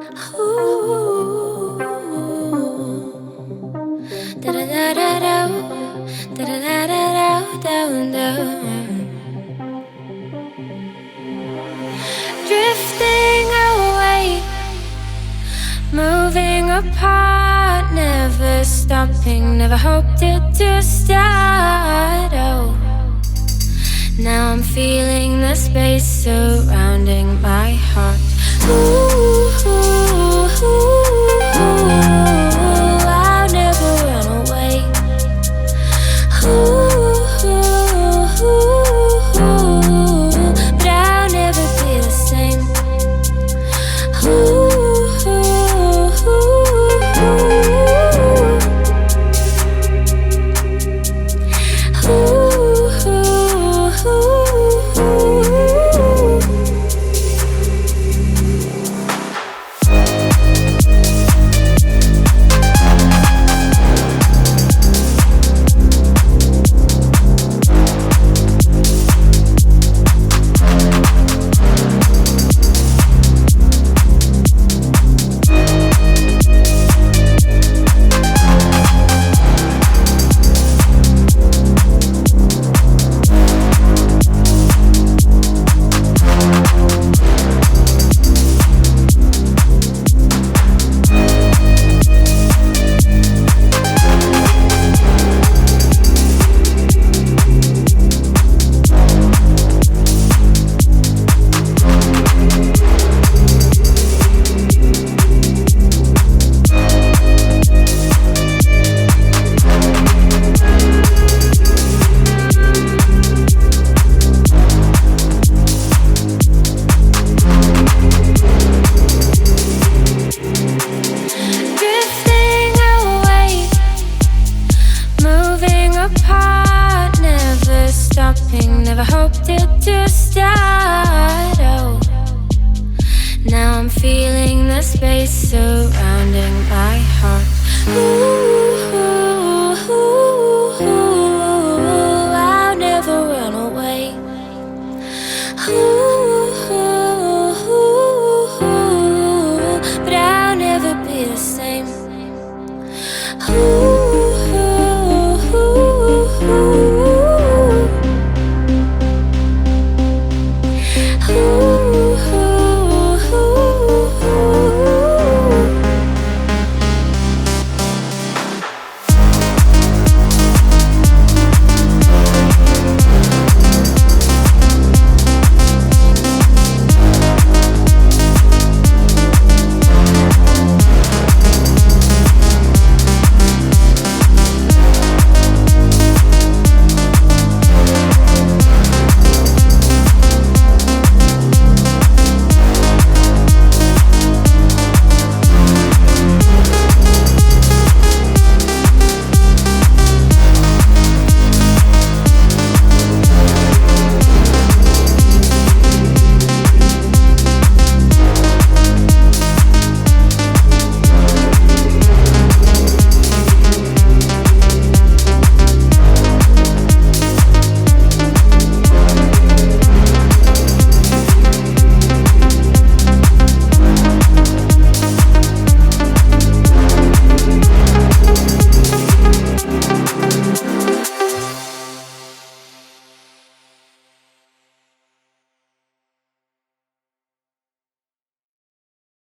Ooh, da da da da da, da da da da da da. Drifting away, moving apart, never stopping, never hoped it to start. Oh, now I'm feeling the space surrounding my heart. Ooh, I'll never run away. But I'll never be the same. Apart, never stopping, never hoped it to start. Oh, now I'm feeling the space surrounding my heart. I'll never run away. But I'll never be the same.